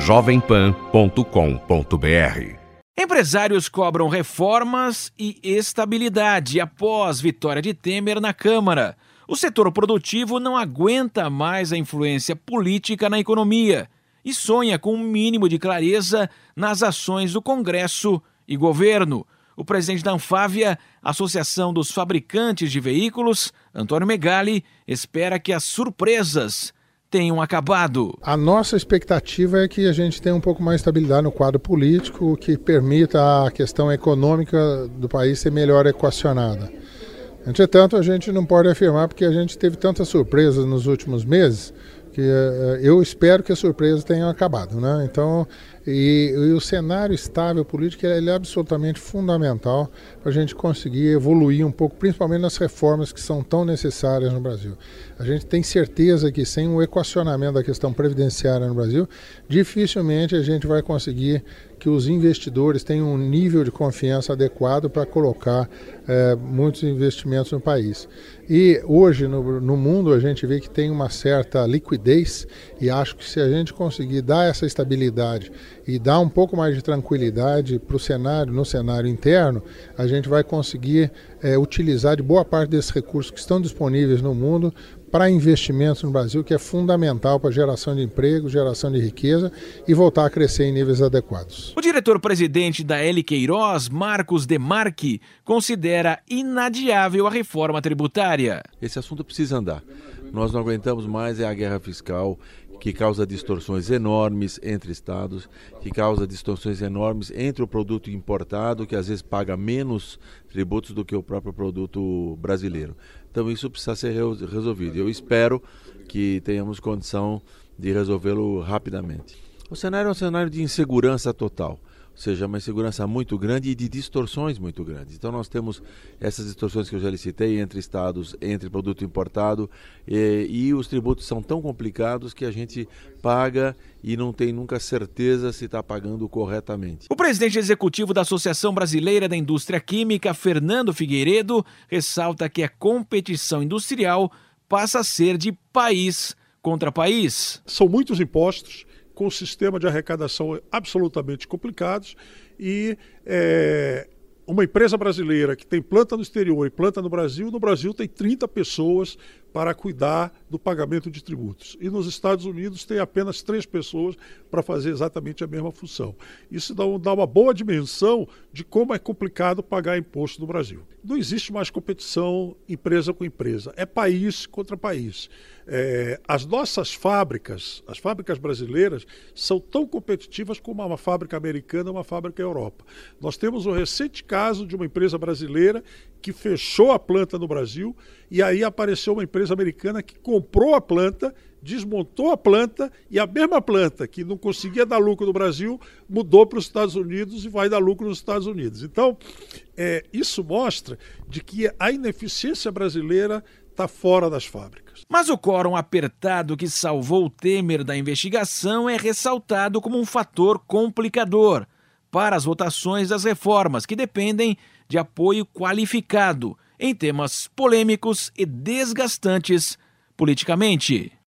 jovempan.com.br. Empresários cobram reformas e estabilidade após vitória de Temer na Câmara. O setor produtivo não aguenta mais a influência política na economia e sonha com um mínimo de clareza nas ações do Congresso e governo. O presidente da Anfávia, Associação dos Fabricantes de Veículos, Antônio Megali, espera que as surpresas tenham acabado. A nossa expectativa é que a gente tenha um pouco mais de estabilidade no quadro político, que permita a questão econômica do país ser melhor equacionada. Entretanto, a gente não pode afirmar porque a gente teve tantas surpresas nos últimos meses que eu espero que as surpresas tenham acabado, né? Então, e o cenário estável político ele é absolutamente fundamental para a gente conseguir evoluir um pouco, principalmente nas reformas que são tão necessárias no Brasil. A gente tem certeza que sem o equacionamento da questão previdenciária no Brasil, dificilmente a gente vai conseguir que os investidores tenham um nível de confiança adequado para colocar muitos investimentos no país. E hoje no mundo a gente vê que tem uma certa liquidez e acho que se a gente conseguir dar essa estabilidade e dar um pouco mais de tranquilidade para o cenário, no cenário interno, a gente vai conseguir utilizar de boa parte desses recursos que estão disponíveis no mundo para investimentos no Brasil, que é fundamental para a geração de emprego, geração de riqueza e voltar a crescer em níveis adequados. O diretor-presidente da L. Queiroz, Marcos Demarque, considera inadiável a reforma tributária. Esse assunto precisa andar. Nós não aguentamos mais a guerra fiscal, que causa distorções enormes entre estados, que causa distorções enormes entre o produto importado, que às vezes paga menos tributos do que o próprio produto brasileiro. Então isso precisa ser resolvido. Eu espero que tenhamos condição de resolvê-lo rapidamente. O cenário é um cenário de insegurança total, ou seja, uma insegurança muito grande e de distorções muito grandes. Então nós temos essas distorções que eu já lhe citei entre estados, entre produto importado e os tributos são tão complicados que a gente paga e não tem nunca certeza se está pagando corretamente. O presidente executivo da Associação Brasileira da Indústria Química, Fernando Figueiredo, ressalta que a competição industrial passa a ser de país contra país. São muitos impostos, com um sistema de arrecadação absolutamente complicados e uma empresa brasileira que tem planta no exterior e planta no Brasil tem 30 pessoas para cuidar do pagamento de tributos. E nos Estados Unidos tem apenas 3 pessoas para fazer exatamente a mesma função. Isso dá uma boa dimensão de como é complicado pagar imposto no Brasil. Não existe mais competição empresa com empresa, é país contra país. As nossas fábricas, as fábricas brasileiras, são tão competitivas como uma fábrica americana ou uma fábrica Europa. Nós temos um recente caso de uma empresa brasileira que fechou a planta no Brasil e aí apareceu uma empresa americana que comprou a planta, desmontou a planta e a mesma planta que não conseguia dar lucro no Brasil mudou para os Estados Unidos e vai dar lucro nos Estados Unidos. Então, isso mostra de que a ineficiência brasileira está fora das fábricas. Mas o quórum apertado que salvou Temer da investigação é ressaltado como um fator complicador para as votações das reformas, que dependem de apoio qualificado em temas polêmicos e desgastantes politicamente.